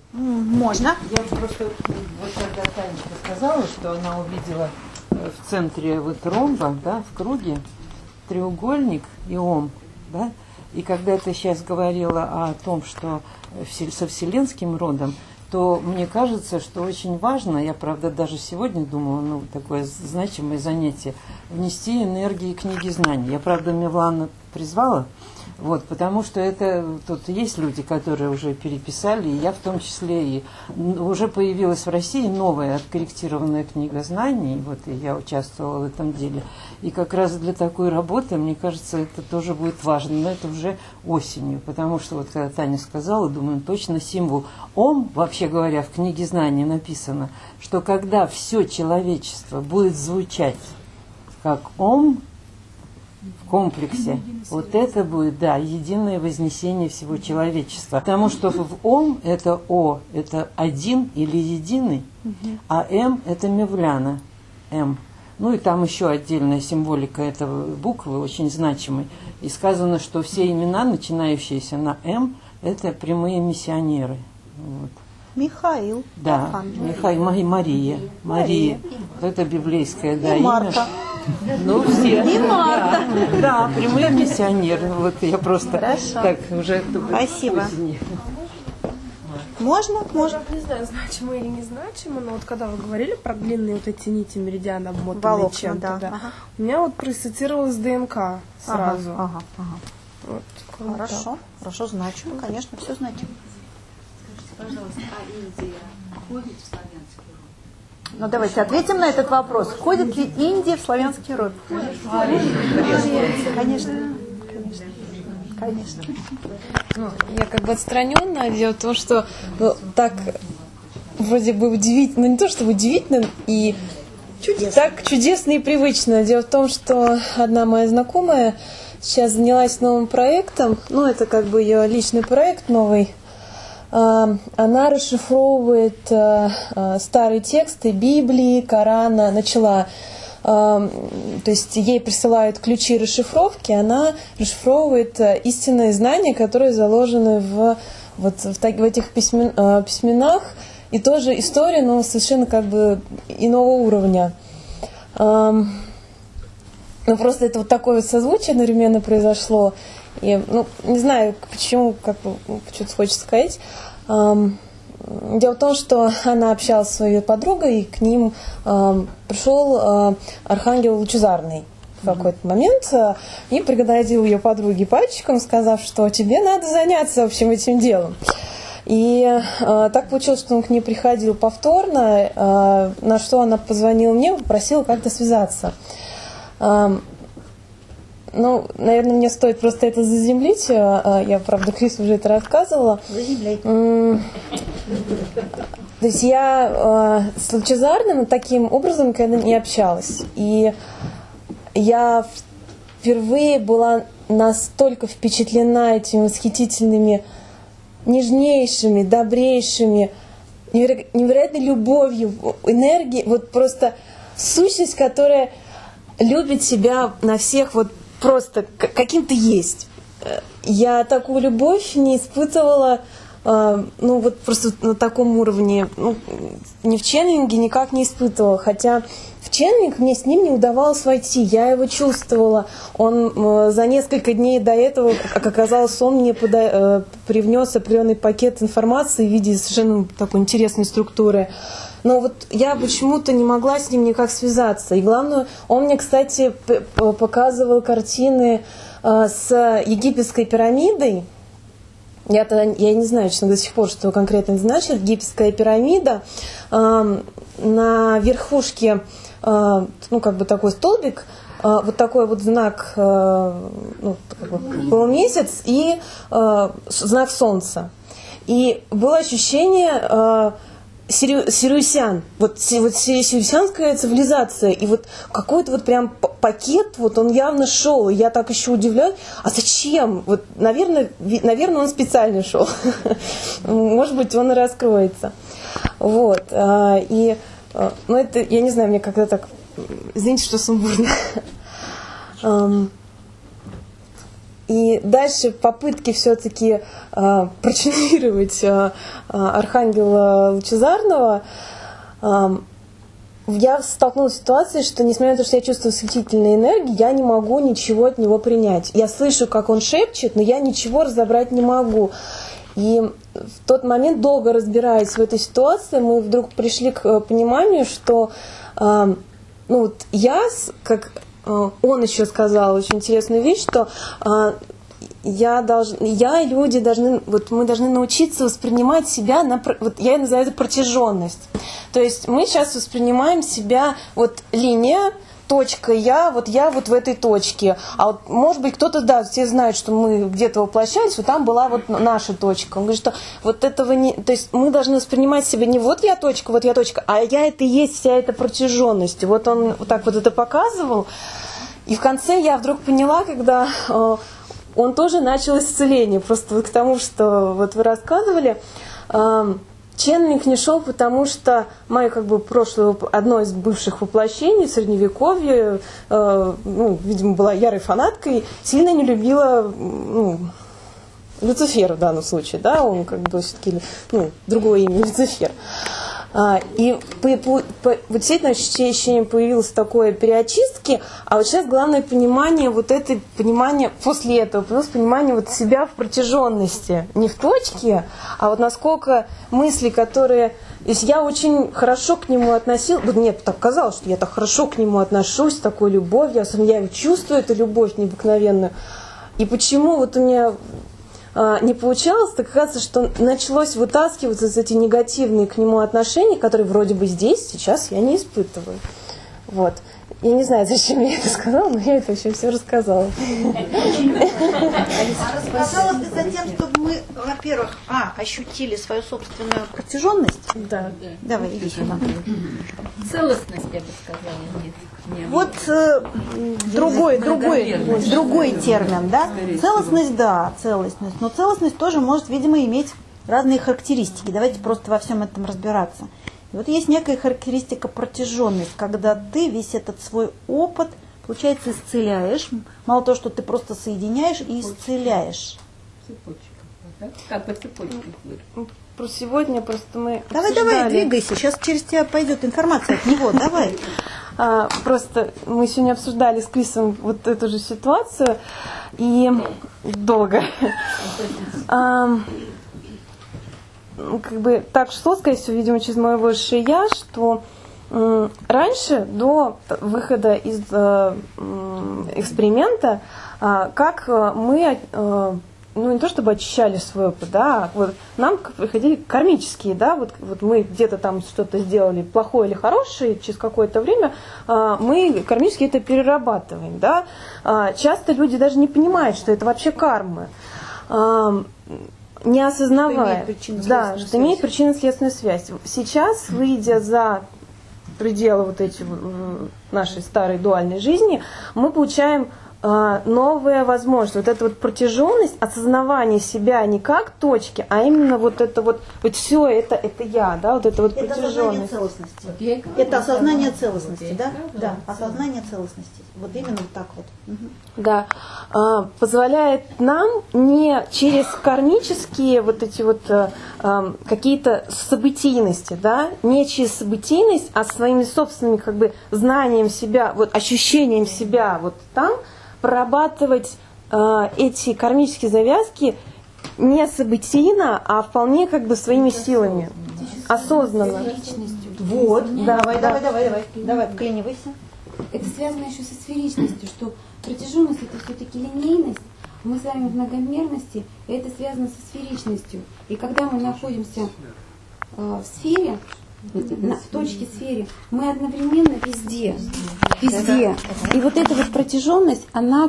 Можно. Я просто, вот когда Танечка сказала, что она увидела в центре вот ромба, да, в круге, треугольник и ом, да, и когда ты сейчас говорила о том, что со вселенским родом, то мне кажется, что очень важно, я, правда, даже сегодня думала, ну, такое значимое занятие, внести энергии книги знаний. Я, правда, Милана призвала, вот, потому что это, тут есть люди, которые уже переписали, и я в том числе, и уже появилась в России новая откорректированная книга знаний, вот, и я участвовала в этом деле. И как раз для такой работы, мне кажется, это тоже будет важно, но это уже осенью, потому что, вот, когда Таня сказала, думаю, точно символ Ом, вообще говоря, в книге знаний написано, что когда все человечество будет звучать как Ом, в комплексе, вот это будет, да, единое вознесение всего человечества. Потому что в Ом это О, это один или единый, а М это Мевляна, М. Ну и там еще отдельная символика этого буквы, очень значимой. И сказано, что все имена, начинающиеся на М, это прямые миссионеры. Вот. Михаил. Да, Михаил, Мария. Вот это библейское, да, и Марта. Ну, все. И Марта. Да, прямые миссионеры. Вот я просто так уже... Спасибо. Можно? Можно. Не знаю, значимо или незначимо, но вот когда вы говорили про длинные вот эти нити меридиана, обмотанные волокна, чем-то, да. да. У меня вот проассоциировалось ДНК сразу. Ага. Вот, Хорошо, хорошо, значимо, конечно, все значимо. Скажите, пожалуйста, а Индия входит в славянский род? Ну, давайте ответим на этот вопрос. Входит ли Индия в славянский род? Конечно. Ну, я как бы отстраненная. Дело в том, что так вроде бы удивительно, не то чтобы удивительно, и так чудесно и привычно. Дело в том, что одна моя знакомая сейчас занялась новым проектом, ну, это как бы ее личный проект новый. Она расшифровывает старые тексты Библии, Корана, начала. То есть ей присылают ключи расшифровки, она расшифровывает истинные знания, которые заложены в этих письменах, и тоже история, но совершенно как бы иного уровня. Ну, просто это вот такое вот созвучие одновременно произошло. И, ну, не знаю, почему, как бы, что-то хочется сказать. Дело в том, что она общалась со своей подругой, и к ним пришел архангел Лучезарный в какой-то момент и пригрозил ее подруге пальчиком, сказав, что тебе надо заняться, в общем, этим делом. И так получилось, что он к ней приходил повторно, на что она позвонила мне, попросила как-то связаться. Ну, наверное, мне стоит просто это заземлить. Я, правда, Крису уже это рассказывала. Заземляй. То есть я с Лучезарным таким образом никогда не общалась. И я впервые была настолько впечатлена этими восхитительными, нежнейшими, добрейшими, невероятной любовью, энергией. Вот просто сущность, которая любит себя на всех вот просто каким ты есть. Я такую любовь не испытывала, ну вот просто на таком уровне, ну, ни в ченнелинге никак не испытывала. Хотя в ченнелинг мне с ним не удавалось войти, я его чувствовала. Он за несколько дней до этого, как оказалось, он мне привнес определенный пакет информации в виде совершенно такой интересной структуры. Но вот я почему-то не могла с ним никак связаться. И главное, он мне, кстати, показывал картины с египетской пирамидой. Я не знаю, честно, до сих пор, что конкретно это значит. Египетская пирамида. На верхушке, ну, как бы такой столбик, вот такой вот знак, ну, как бы полумесяц и знак солнца. И было ощущение сириусян, вот сириусянская цивилизация, и вот какой-то вот прям пакет, вот он явно шел, и я так еще удивляюсь, а зачем? Вот, наверное, он специально шел, может быть, он и раскроется, вот, и, ну, это, я не знаю, мне как-то так, извините, что сумбурно. И дальше попытки все-таки проченерировать архангела Лучезарного, я столкнулась с ситуацией, что несмотря на то, что я чувствую светительные энергии, я не могу ничего от него принять. Я слышу, как он шепчет, но я ничего разобрать не могу. И в тот момент, долго разбираясь в этой ситуации, мы вдруг пришли к пониманию, что я, как он еще сказал очень интересную вещь, что я и люди должны, мы должны научиться воспринимать себя, я называю это протяженность. То есть мы сейчас воспринимаем себя, линия, точка, я в этой точке. А может быть, кто-то, все знают, что мы где-то воплощались, там была наша точка. Он говорит, что этого не... То есть мы должны воспринимать себя не я точка, а я это и есть вся эта протяженность. И он так это показывал. И в конце я вдруг поняла, когда он тоже начал исцеление. Просто к тому, что вы рассказывали, ченнелинг не шел, потому что мое прошлое, одно из бывших воплощений в Средневековье, видимо, была ярой фанаткой, сильно не любила Люцифера в данном случае, да, он все-таки, другое имя Люцифер. И действительно ощущение появилось такое переочистки, а сейчас главное понимание, понимание после этого, появилось понимание себя в протяженности, не в точке, а насколько мысли, которые... То есть я очень хорошо к нему относилась, мне так казалось, что я так хорошо к нему отношусь, с такой любовью, я чувствую эту любовь необыкновенную. И почему у меня... не получалось, так кажется, что началось вытаскиваться эти негативные к нему отношения, которые вроде бы здесь, сейчас я не испытываю. Я не знаю, зачем я это сказала, но я это вообще все рассказала. Рассказала ты за тем, чтобы мы, во-первых, ощутили свою собственную протяженность. Да. Давай, иди сюда. Целостность, я бы сказала, нет. Другой термин, да? Целостность, да, целостность. Но целостность тоже может, видимо, иметь разные характеристики. Давайте просто во всем этом разбираться. И есть некая характеристика протяженность, когда ты весь этот свой опыт, получается, исцеляешь. Мало того, что ты просто соединяешь и исцеляешь. Цепочка. Как по цепочке. Про сегодня просто мы Давай, двигайся. Сейчас через тебя пойдет информация от него. Давай. Просто мы сегодня обсуждали с Крисом эту же ситуацию, и долго. Так шло, скорее всего, видимо, через мое высшее я, что раньше, до выхода из эксперимента, как мы... не то чтобы очищали свой опыт, да, нам приходили кармические, да, мы где-то там что-то сделали плохое или хорошее, через какое-то время мы кармически это перерабатываем, да. Часто люди даже не понимают, что это вообще карма, не осознавая, что имеет причинно-следственную связь. Сейчас, выйдя за пределы нашей старой дуальной жизни, мы получаем новая возможность, эта протяженность, осознавание себя не как точки, а именно все это я, да, эта протяженность. Это осознание целостности, да? Да, осознание целостности. Именно так . Да, позволяет нам не через кармические какие-то событийности, да, не через событийность, а своими собственными знанием себя, ощущением себя там, прорабатывать эти кармические завязки не событийно, а вполне своими силами, осознанно. Давай, вклинивайся. Это связано еще со сферичностью, что протяженность это все-таки линейность, мы с вами в многомерности, и это связано со сферичностью. И когда мы находимся в сфере, в точке сфере, мы одновременно везде. И эта протяженность, она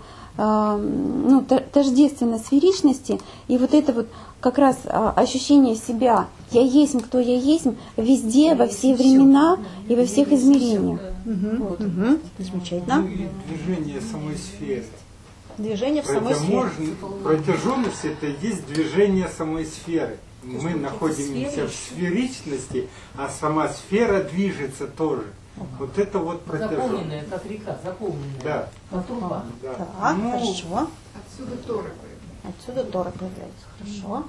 тождественна сферичности, и это как раз ощущение себя, я есть, кто я есть, везде, во все времена и во всех измерениях. Замечательно. Движение самой сферы. Движение в самой сфере. Протяженность это и есть движение самой сферы. Мы находимся в сферичности, а сама сфера движется тоже. Это протяженность. Заполненная, как река, заполненная. Да. Как труба. Так, хорошо. Отсюда Тора появляется. Отсюда Тора появляется. Хорошо.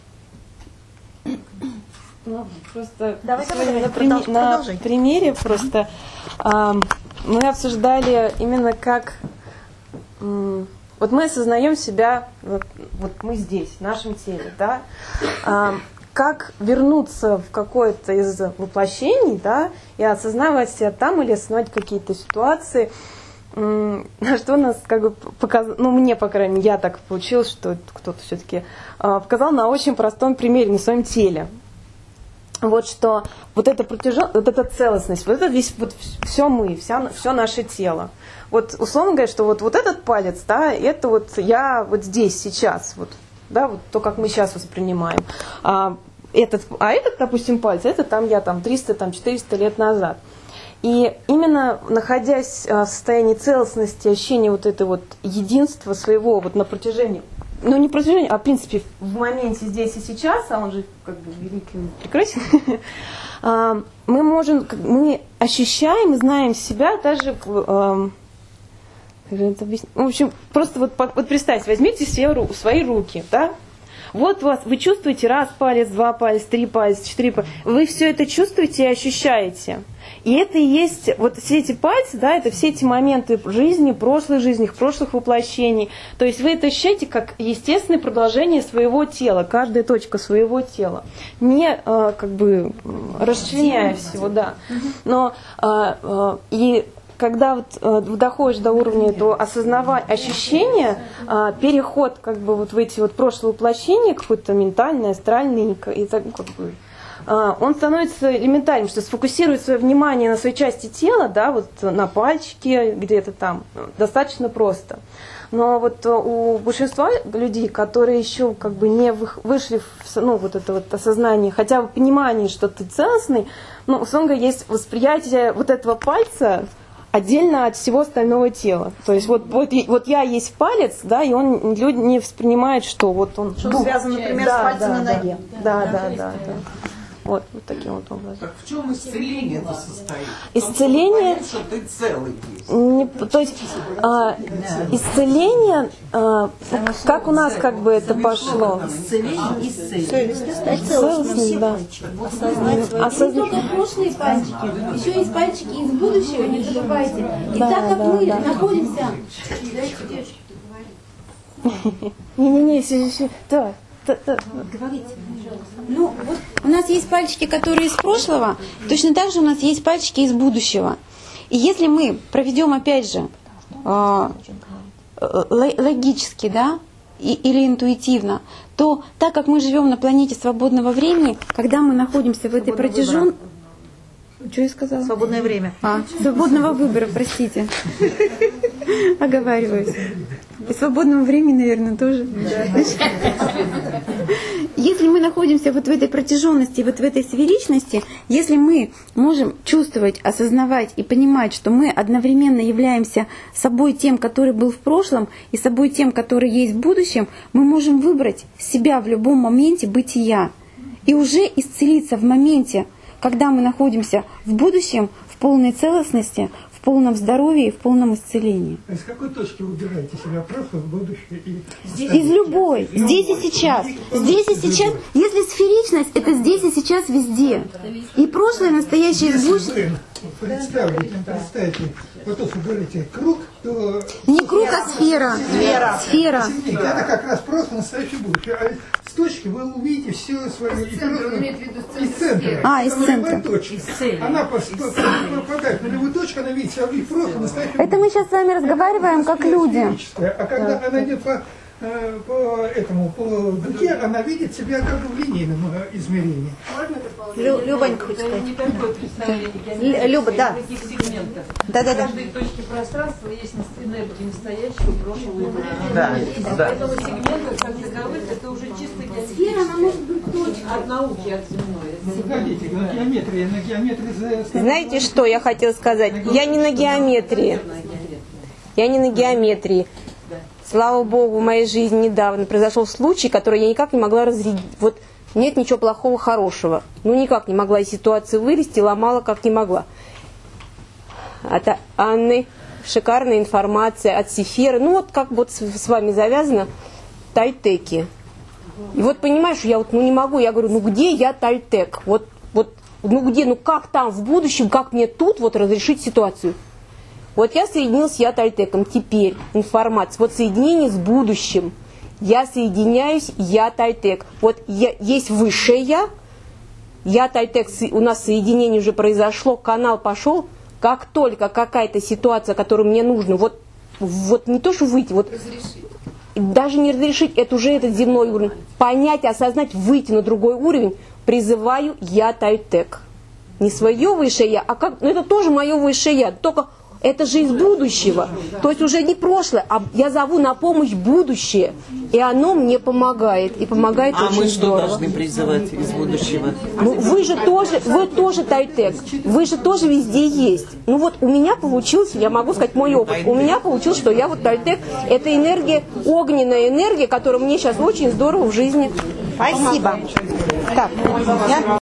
Ну, просто Давай, сегодня на продолжай. примере просто мы обсуждали именно как вот мы осознаем себя, вот мы здесь, в нашем теле, да, как вернуться в какое-то из воплощений, да, и осознавать себя там или осознавать какие-то ситуации, на что нас как бы показал, ну мне, по крайней мере, я так получилось, что кто-то все-таки показал на очень простом примере, на своем теле. Вот что вот эта вот эта целостность, вот это весь, вот все мы, все наше тело. Вот условно говоря, что вот этот палец, да, это вот я вот здесь, сейчас, вот, да, вот то, как мы сейчас воспринимаем. Этот, допустим, палец, это там я там 300-400 лет назад. И именно находясь в состоянии целостности, ощущения вот этого вот единства своего вот на протяжении, ну не протяжении, а в принципе в моменте здесь и сейчас, а он же как бы великий, прекрасен, мы ощущаем и знаем себя даже, в общем, просто вот представьте, возьмите свои руки, да, вот вы чувствуете раз палец, два пальца, три пальца, четыре пальца, вы все это чувствуете и ощущаете. И это и есть, вот все эти пальцы, да, это все эти моменты жизни, прошлых воплощений. То есть вы это ощущаете как естественное продолжение своего тела, каждая точка своего тела. Не как бы расчленяя всего, да. Но и когда вот доходишь до уровня этого осознавания, ощущения, переход как бы вот в эти вот прошлые воплощения, какой-то ментальный, астральный, и так как бы он становится элементарным, что сфокусировать свое внимание на своей части тела, да, вот на пальчике где-то там, достаточно просто. Но вот у большинства людей, которые еще как бы не вышли в вот это вот осознание, хотя бы понимание, что ты целостный, ну, условно говоря, есть восприятие вот этого пальца отдельно от всего остального тела. То есть вот я есть палец, да, и люди не воспринимают, что вот он... Что он связан, например, с пальцем на ноге. Да. Вот таким вот образом. Так в чем исцеление это состоит? Исцеление... Что ты целый есть. То есть исцеление, как у нас как бы это пошло? Исцеление. Целостность, да. Не только прошлые пальчики, еще есть пальчики из будущего, не забывайте. И так как мы находимся... Дайте девочке поговорить. Не-не-не, да. Говорите, пожалуйста. Ну, вот у нас есть пальчики, которые из прошлого, точно так же у нас есть пальчики из будущего. И если мы проведем, опять же, логически, да, или интуитивно, то так как мы живем на планете свободного времени, когда мы находимся в этой протяженности... Что я сказала? Свободное время. Свободного выбора, простите. Оговариваюсь. И свободного времени, наверное, тоже. Если мы находимся вот в этой протяженности, вот в этой сферичности, если мы можем чувствовать, осознавать и понимать, что мы одновременно являемся собой тем, который был в прошлом, и собой тем, который есть в будущем, мы можем выбрать себя в любом моменте бытия и уже исцелиться в моменте, когда мы находимся в будущем, в полной целостности, в полном здоровье и в полном исцелении. Из какой точки выбираете себя, прошлое, будущее и... Из любой, здесь и сейчас. Здесь и сейчас, если сферичность, это здесь и сейчас везде. И прошлое, настоящее и будущее. Представьте, вот тут вы говорите круг, то... Не круг, а сфера. Сфера. Это как раз прошлое, настоящее, будущее. А с точки вы увидите все свое... Из центра. Из центра. Она попадает на любую точку, она видит себя в прошлом, настоящем. Это мы сейчас с вами разговариваем как люди. А когда она идет по дуге, она видит себя как бы в линейном измерении. Любонька, это не такое представление. Люба, да. Таких сегментов. Да. В каждой точке пространства есть энергия настоящего, прошлого и будущего. Да. Этого сегмента, как таковых, это уже чисто Сфера, она может быть точкой. от науки, от земной. Погодите, на геометрии Знаете, что я хотела сказать? Я не на геометрии. Я не на геометрии. Слава Богу, в моей жизни недавно произошел случай, который я никак не могла разрядить. Вот нет ничего плохого, хорошего. Ну, никак не могла из ситуации вылезти, ломала как не могла. От Анны шикарная информация от Сеферы. Ну вот как вот с вами завязано, тальтеки. И вот понимаешь, я вот не могу, я говорю, где я тальтек? Вот, где, как там в будущем, как мне тут вот разрешить ситуацию? Вот я соединилась с я тальтеком, теперь информация, вот соединение с будущим. Я соединяюсь, я тальтек. Вот есть высшее я тальтек, у нас соединение уже произошло, канал пошел. Как только какая-то ситуация, которую мне нужно, вот не то, что выйти, вот даже не разрешить, это уже этот земной уровень, понять, осознать, выйти на другой уровень, призываю я тальтек. Не свое высшее я, а как, это тоже мое высшее я, только это же из будущего. То есть уже не прошлое, а я зову на помощь будущее. И оно мне помогает. И помогает очень мы здорово. что должны призывать из будущего? Ну, вы тоже тальтек. Вы же тоже везде есть. Ну вот у меня получилось, я могу сказать мой опыт. У меня получилось, что я вот тальтек. Это энергия, огненная энергия, которая мне сейчас очень здорово в жизни. Спасибо. Так,